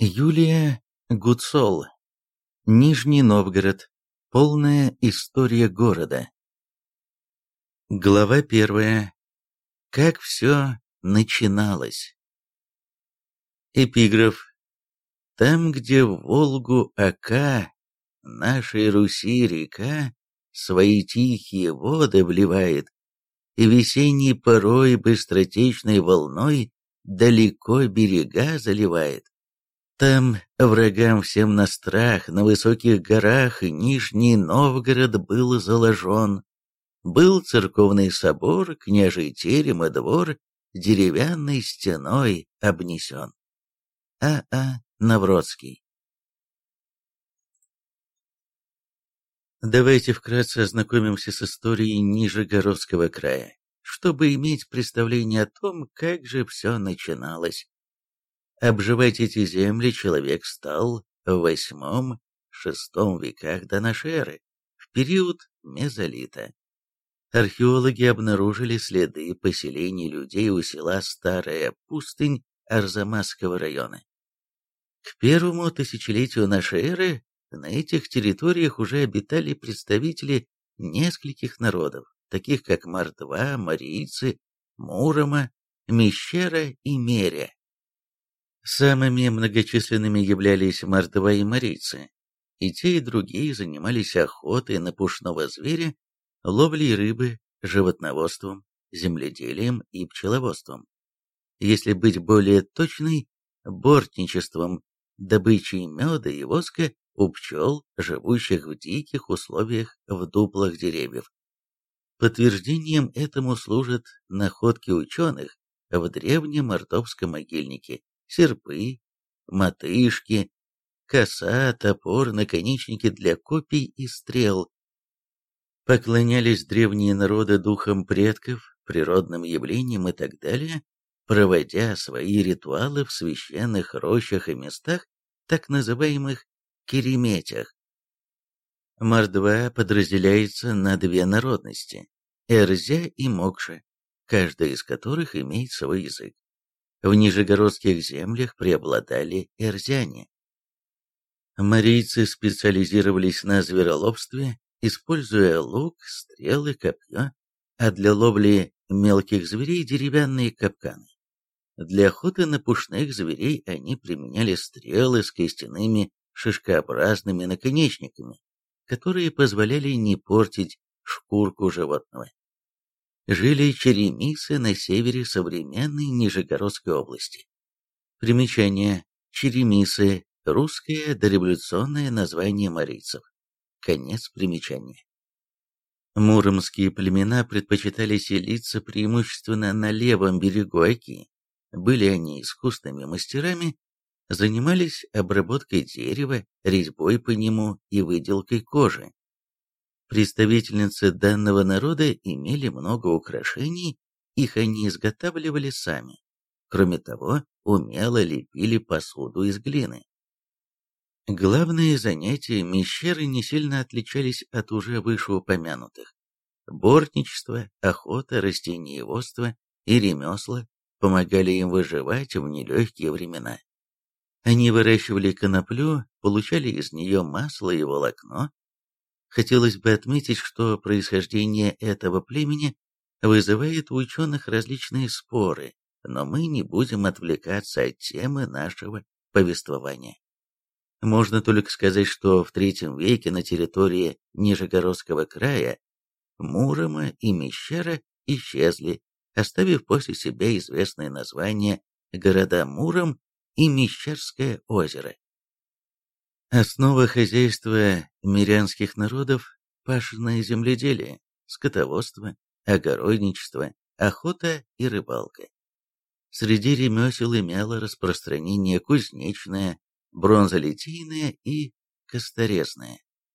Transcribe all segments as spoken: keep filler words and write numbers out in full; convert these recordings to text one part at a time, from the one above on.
Юлия Гуцол. Нижний Новгород. Полная история города. Глава первая. Как все начиналось. Эпиграф. Там, где в Волгу-Ока, нашей Руси река, свои тихие воды вливает, и весенней порой быстротечной волной далеко берега заливает. Там врагам всем на страх, на высоких горах Нижний Новгород был заложен. Был церковный собор, княжий терем и двор деревянной стеной обнесен. А. А. Навродский. Давайте вкратце ознакомимся с историей Нижегородского края, чтобы иметь представление о том, как же все начиналось. Обживать эти земли человек стал в восьмом-шестом веках до нашей эры, в период мезолита. Археологи обнаружили следы поселений людей у села Старая Пустынь Арзамасского района. К первому тысячелетию нашей эры на этих территориях уже обитали представители нескольких народов, таких как мордва, марийцы, мурома, мещера и меря. Самыми многочисленными являлись мордва и марийцы. И те, и другие занимались охотой на пушного зверя, ловлей рыбы, животноводством, земледелием и пчеловодством. Если быть более точной, бортничеством, добычей меда и воска у пчел, живущих в диких условиях в дуплах деревьев. Подтверждением этому служат находки ученых в древнем мордовском могильнике: серпы, мотышки, коса, топор, наконечники для копий и стрел. Поклонялись древние народы духам предков, природным явлениям и так далее, проводя свои ритуалы в священных рощах и местах, так называемых кереметях. Мордва подразделяется на две народности – Эрзя и Мокша, каждая из которых имеет свой язык. В нижегородских землях преобладали эрзяне. Марийцы специализировались на звероловстве, используя лук, стрелы, копье, а для ловли мелких зверей деревянные капканы. Для охоты на пушных зверей они применяли стрелы с костяными шишкообразными наконечниками, которые позволяли не портить шкурку животного. Жили черемисы на севере современной Нижегородской области. Примечание. Черемисы – русское дореволюционное название марийцев. Конец примечания. Муромские племена предпочитали селиться преимущественно на левом берегу Оки. Были они искусными мастерами, занимались обработкой дерева, резьбой по нему и выделкой кожи. Представительницы данного народа имели много украшений, их они изготавливали сами. Кроме того, умело лепили посуду из глины. Главные занятия мещеры не сильно отличались от уже вышеупомянутых. Бортничество, охота, растениеводство и ремесла помогали им выживать в нелегкие времена. Они выращивали коноплю, получали из нее масло и волокно. Хотелось бы отметить, что происхождение этого племени вызывает у ученых различные споры, но мы не будем отвлекаться от темы нашего повествования. Можно только сказать, что в третьем веке на территории Нижегородского края Мурома и Мещера исчезли, оставив после себя известные названия города Муром и Мещерское озеро. Основа хозяйства мирянских народов – пашенное земледелие, скотоводство, огородничество, охота и рыбалка. Среди ремесел имело распространение кузнечное, бронзолитейное и косторезное.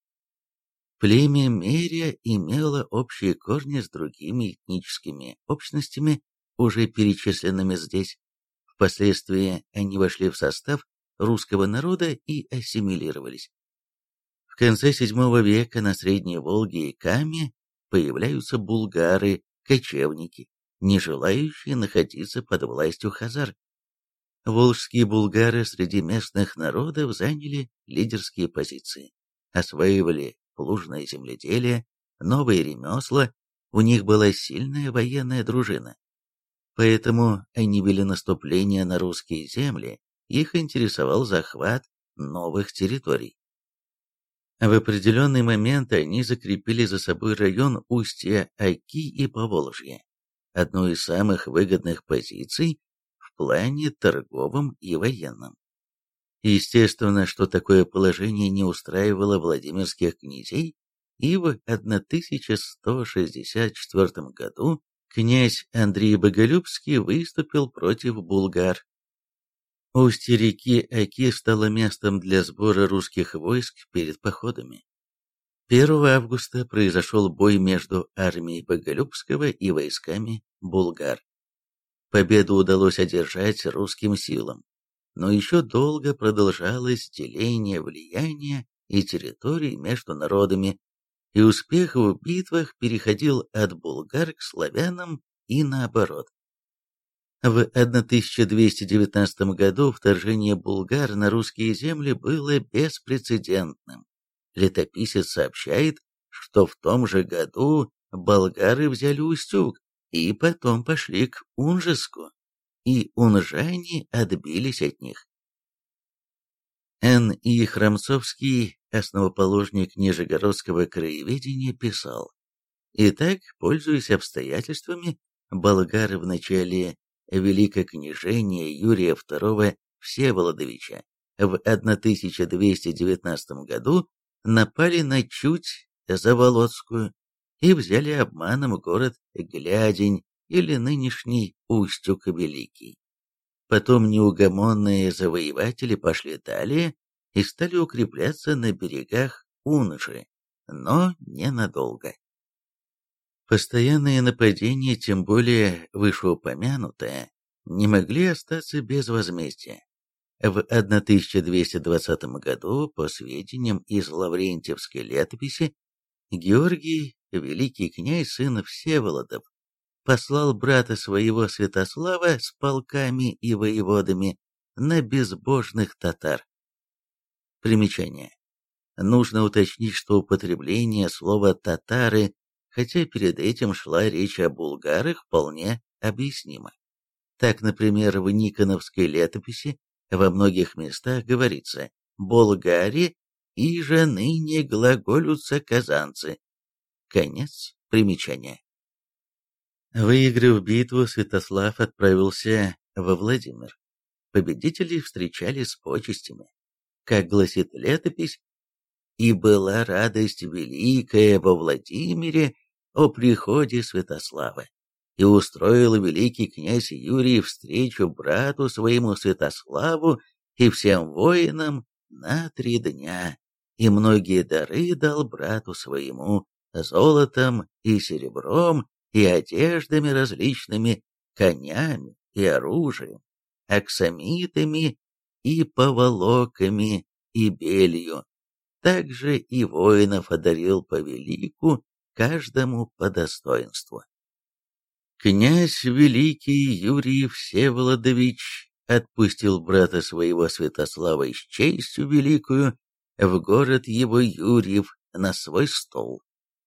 Племя Меря имело общие корни с другими этническими общностями, уже перечисленными здесь. Впоследствии они вошли в состав русского народа и ассимилировались. В конце седьмого века на Средней Волге и Каме появляются булгары, кочевники, не желающие находиться под властью хазар. Волжские булгары среди местных народов заняли лидерские позиции, осваивали плужное земледелие, новые ремесла, у них была сильная военная дружина. Поэтому они вели наступление на русские земли, их интересовал захват новых территорий. В определенный момент они закрепили за собой район устья Оки и Поволжья, одну из самых выгодных позиций в плане торговом и военном. Естественно, что такое положение не устраивало владимирских князей, и в тысяча сто шестьдесят четвёртом году князь Андрей Боголюбский выступил против булгар. Устье реки Оки стало местом для сбора русских войск перед походами. первого августа произошел бой между армией Боголюбского и войсками булгар. Победу удалось одержать русским силам, но еще долго продолжалось деление влияния и территорий между народами, и успех в битвах переходил от булгар к славянам и наоборот. В тысяча двести девятнадцатом году вторжение булгар на русские земли было беспрецедентным. Летописец сообщает, что в том же году болгары взяли Устюг и потом пошли к Унжеску, и унжане отбились от них. Н. И. Храмцовский, основоположник нижегородского краеведения, писал: «Итак, пользуясь обстоятельствами, болгары в начале великокняжения Юрия второго Всеволодовича в тысяча двести девятнадцатом году напали на Чуть Заволоцкую и взяли обманом город Глядень или нынешний Устюг Великий. Потом неугомонные завоеватели пошли далее и стали укрепляться на берегах Унжи, но ненадолго. Постоянные нападения, тем более вышеупомянутые, не могли остаться без возмездия. В тысяча двести двадцатом году, по сведениям из Лаврентьевской летописи, Георгий, великий князь, сын Всеволодов, послал брата своего Святослава с полками и воеводами на безбожных татар. Примечание. Нужно уточнить, что употребление слова «татары», хотя перед этим шла речь о булгарах, вполне объяснимо. Так, например, в Никоновской летописи во многих местах говорится «болгари» и же ныне глаголются казанцы. Конец примечания. Выиграв битву, Святослав отправился во Владимир. Победителей встречали с почестями. Как гласит летопись, «И была радость великая во Владимире о приходе Святослава, и устроил великий князь Юрий встречу брату своему Святославу и всем воинам на три дня, и многие дары дал брату своему, золотом и серебром, и одеждами различными, конями и оружием, аксамитами и поволоками и белью. Также и воинов одарил по велику, каждому по достоинству. Князь великий Юрий Всеволодович отпустил брата своего Святослава с честью великую в город его Юрьев на свой стол.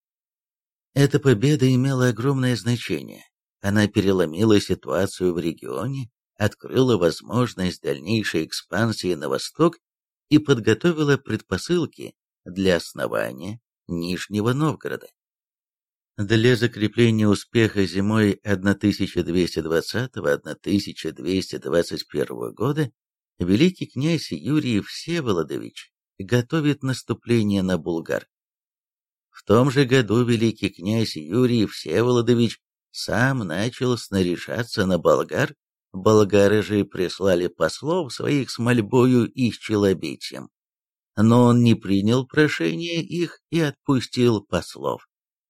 Эта победа имела огромное значение. Она переломила ситуацию в регионе, открыла возможность дальнейшей экспансии на восток и подготовила предпосылки для основания Нижнего Новгорода. Для закрепления успеха зимой тысяча двести двадцатого — тысяча двести двадцать первого года великий князь Юрий Всеволодович готовит наступление на булгар. В том же году великий князь Юрий Всеволодович сам начал снаряжаться на болгар, болгары же прислали послов своих с мольбою и с челобитием, но он не принял прошение их и отпустил послов.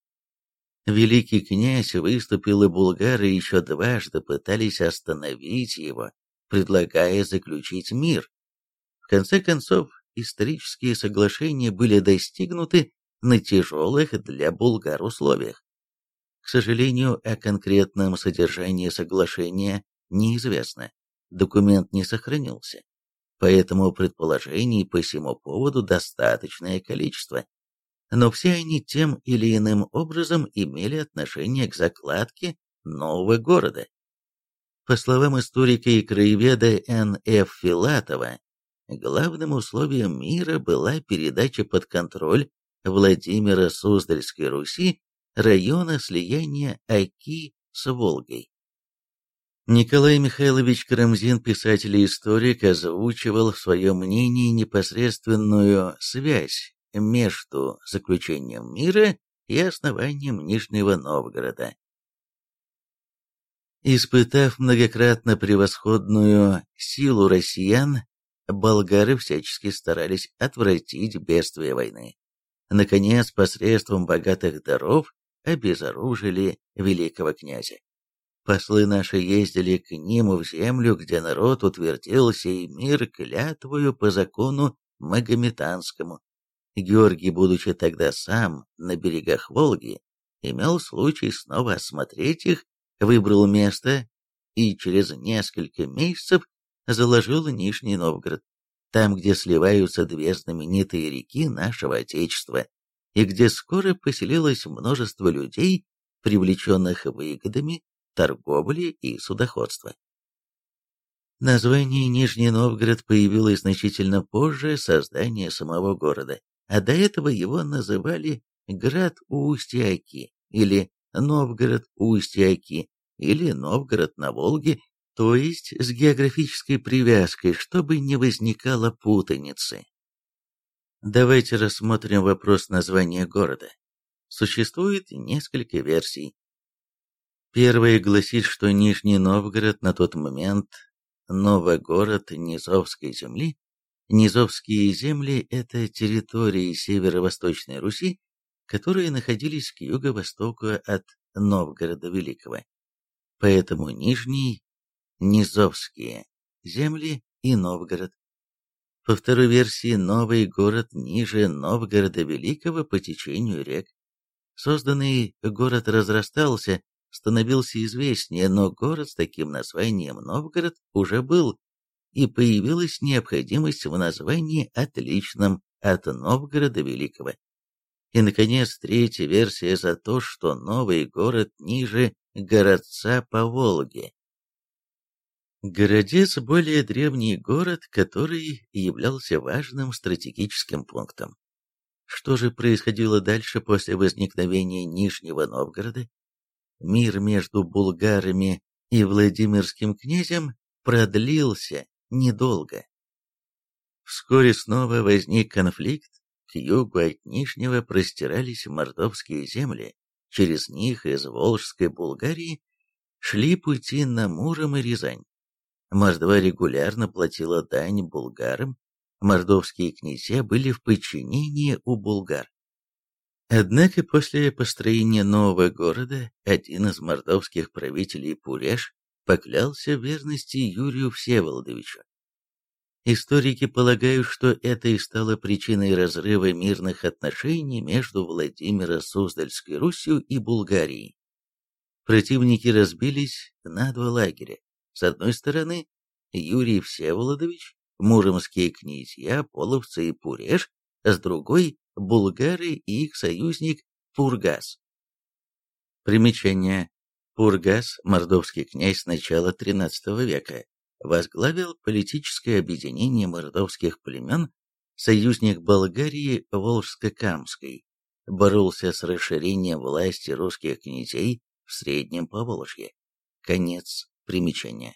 Великий князь выступил, и булгары еще дважды пытались остановить его, предлагая заключить мир. В конце концов, исторические соглашения были достигнуты на тяжелых для булгар условиях. К сожалению, о конкретном содержании соглашения неизвестно. документ не сохранился, поэтому предположений по всему поводу достаточное количество. Но все они тем или иным образом имели отношение к закладке нового города. По словам историка и краеведа Н Ф Филатова, главным условием мира была передача под контроль Владимира Суздальской Руси района слияния Оки с Волгой. Николай Михайлович Карамзин, писатель и историк, озвучивал в своем мнении непосредственную связь между заключением мира и основанием Нижнего Новгорода. Испытав многократно превосходную силу россиян, болгары всячески старались отвратить бедствие войны. Наконец, посредством богатых даров обезоружили великого князя. Послы наши ездили к ним в землю, где народ утвердил сей мир клятвою по закону магометанскому. Георгий, будучи тогда сам на берегах Волги, имел случай снова осмотреть их, выбрал место и через несколько месяцев заложил Нижний Новгород, там, где сливаются две знаменитые реки нашего Отечества, и где скоро поселилось множество людей, привлеченных выгодами торговли и судоходства. Название Нижний Новгород появилось значительно позже создания самого города, а до этого его называли Град у устья Оки, или Новгород у устья Оки, или Новгород на Волге, то есть с географической привязкой, чтобы не возникало путаницы. Давайте рассмотрим вопрос названия города. Существует несколько версий. Первая гласит, что Нижний Новгород на тот момент новый город Низовской земли. Низовские земли – это территории северо-восточной Руси, которые находились к юго-востоку от Новгорода Великого. Поэтому Нижний, Низовские земли и Новгород. По второй версии, новый город ниже Новгорода Великого по течению рек. Созданный город разрастался, становился известнее, но город с таким названием Новгород уже был, и появилась необходимость в названии, отличном от Новгорода Великого. И, наконец, третья версия за то, что новый город ниже городца по Волге. Городец – более древний город, который являлся важным стратегическим пунктом. Что же происходило дальше после возникновения Нижнего Новгорода? Мир между булгарами и Владимирским князем продлился недолго. Вскоре снова возник конфликт. К югу от Нижнего простирались мордовские земли, через них из Волжской Булгарии шли пути на Муром и Рязань. Мордва регулярно платила дань булгарам, мордовские князья были в подчинении у булгар. Однако после построения нового города один из мордовских правителей Пуреш поклялся в верности Юрию Всеволодовичу. Историки полагают, что это и стало причиной разрыва мирных отношений между Владимиро-Суздальской Русью и Булгарией. Противники разбились на два лагеря. С одной стороны, Юрий Всеволодович, муромские князья, половцы и Пуреш, а с другой – булгары и их союзник Пургас. Примечание. Пургас, мордовский князь с начала тринадцатого века, возглавил политическое объединение мордовских племен, союзник Болгарии Волжско-Камской, боролся с расширением власти русских князей в Среднем Поволжье. Конец примечания.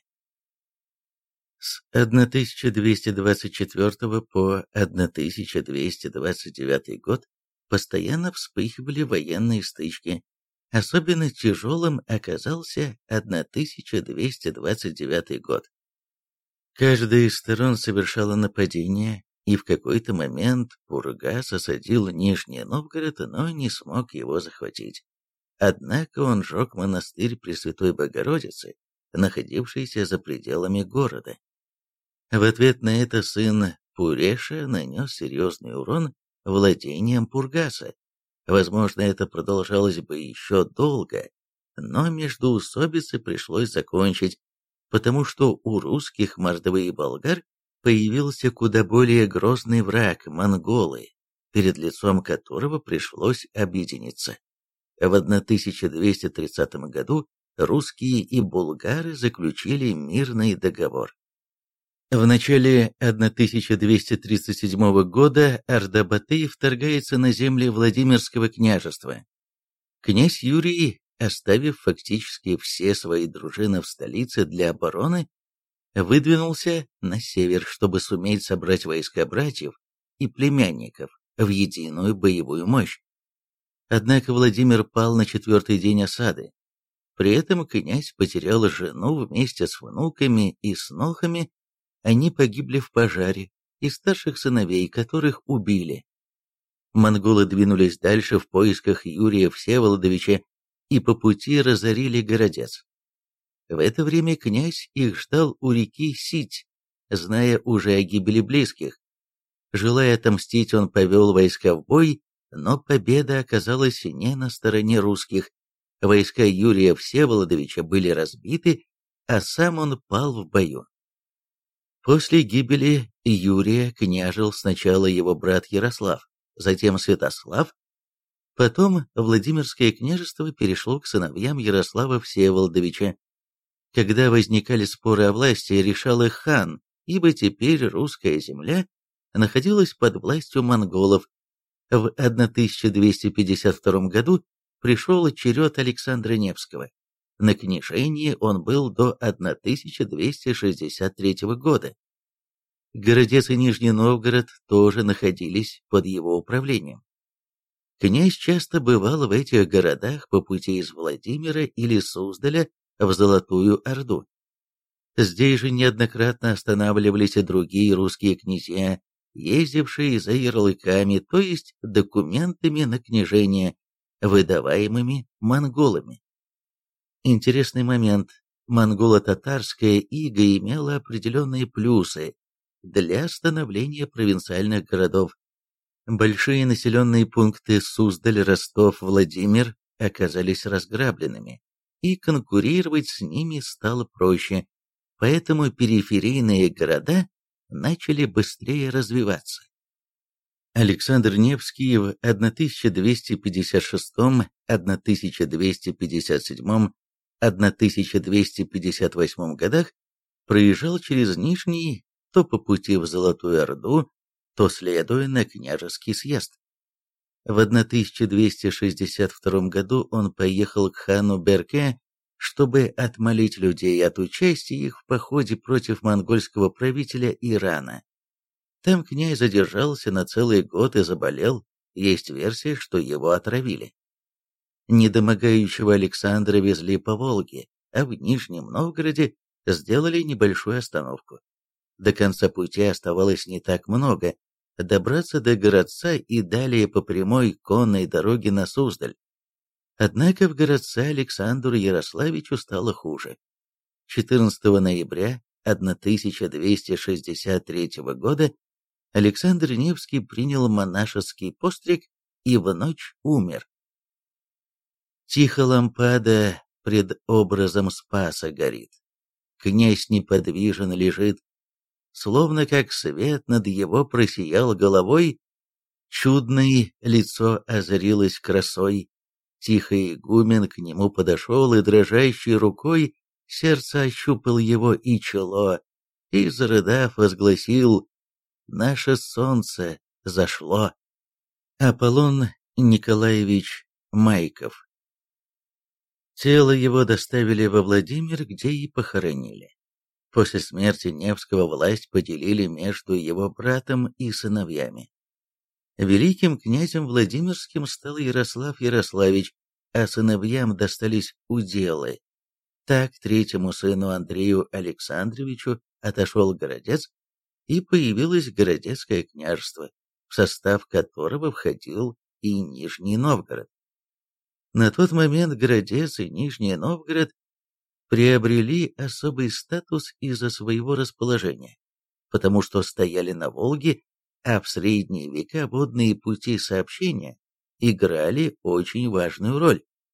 С тысяча двести двадцать четвёртого по тысяча двести двадцать девятый год постоянно вспыхивали военные стычки. Особенно тяжелым оказался тысяча двести двадцать девятый год. Каждая из сторон совершала нападение, и в какой-то момент Пургас осадил Нижний Новгород, но не смог его захватить. Однако он сжег монастырь Пресвятой Богородицы, находившийся за пределами города. В ответ на это сын Пуреша нанес серьезный урон владениям Пургаса. Возможно, это продолжалось бы еще долго, но междоусобицы пришлось закончить, потому что у русских Мордвы и болгар появился куда более грозный враг – монголы, перед лицом которого пришлось объединиться. В тысяча двести тридцатом году русские и булгары заключили мирный договор. В начале тысяча двести тридцать седьмого года Орда-Батый вторгается на земли Владимирского княжества. Князь Юрий, оставив фактически все свои дружины в столице для обороны, выдвинулся на север, чтобы суметь собрать войска братьев и племянников в единую боевую мощь. Однако Владимир пал на четвертый день осады. При этом князь потерял жену вместе с внуками и снохами, они погибли в пожаре, и старших сыновей, которых убили. Монголы двинулись дальше в поисках Юрия Всеволодовича и по пути разорили Городец. В это время князь их ждал у реки Сить, зная уже о гибели близких. Желая отомстить, он повел войска в бой, но победа оказалась не на стороне русских. Войска Юрия Всеволодовича были разбиты, а сам он пал в бою. После гибели Юрия княжил сначала его брат Ярослав, затем Святослав. Потом Владимирское княжество перешло к сыновьям Ярослава Всеволодовича. Когда возникали споры о власти, решал их хан, ибо теперь русская земля находилась под властью монголов. В тысяча двести пятьдесят втором году пришел черед Александра Невского. На княжении он был до тысяча двести шестьдесят третьего года. Городец и Нижний Новгород тоже находились под его управлением. Князь часто бывал в этих городах по пути из Владимира или Суздаля в Золотую Орду. Здесь же неоднократно останавливались и другие русские князья, ездившие за ярлыками, то есть документами на княжение, выдаваемыми монголами. Интересный момент. Монголо-татарская ига имела определенные плюсы для становления провинциальных городов. Большие населенные пункты Суздаль, Ростов, Владимир оказались разграбленными, и конкурировать с ними стало проще, поэтому периферийные города начали быстрее развиваться. Александр Невский в тысяча двести пятьдесят шестом, тысяча двести пятьдесят седьмом, тысяча двести пятьдесят восьмом годах проезжал через Нижний, то по пути в Золотую Орду, то следуя на княжеский съезд. В тысяча двести шестьдесят втором году он поехал к хану Берке, чтобы отмолить людей от участия их в походе против монгольского правителя Ирана. Там князь задержался на целый год и заболел, есть версия, что его отравили. Недомогающего Александра везли по Волге, а в Нижнем Новгороде сделали небольшую остановку. До конца пути оставалось не так много, добраться до Городца и далее по прямой конной дороге на Суздаль. Однако в Городце Александру Ярославичу стало хуже. четырнадцатого ноября тысяча двести шестьдесят третьего года Александр Невский принял монашеский постриг и в ночь умер. Тихо лампада пред образом Спаса горит. Князь неподвижен лежит, словно как свет над его просиял головой, чудное лицо озарилось красой. Тихо игумен к нему подошел и дрожащей рукой сердце ощупал его и чело, и, зарыдав, возгласил: «Наше солнце зашло». Аполлон Николаевич Майков. Тело его доставили во Владимир, где и похоронили. После смерти Невского власть поделили между его братом и сыновьями. Великим князем Владимирским стал Ярослав Ярославич, а сыновьям достались уделы. Так третьему сыну Андрею Александровичу отошел Городец, и появилось Городецкое княжество, в состав которого входил и Нижний Новгород. На тот момент Городец и Нижний Новгород приобрели особый статус из-за своего расположения, потому что стояли на Волге, а в средние века водные пути сообщения играли очень важную роль.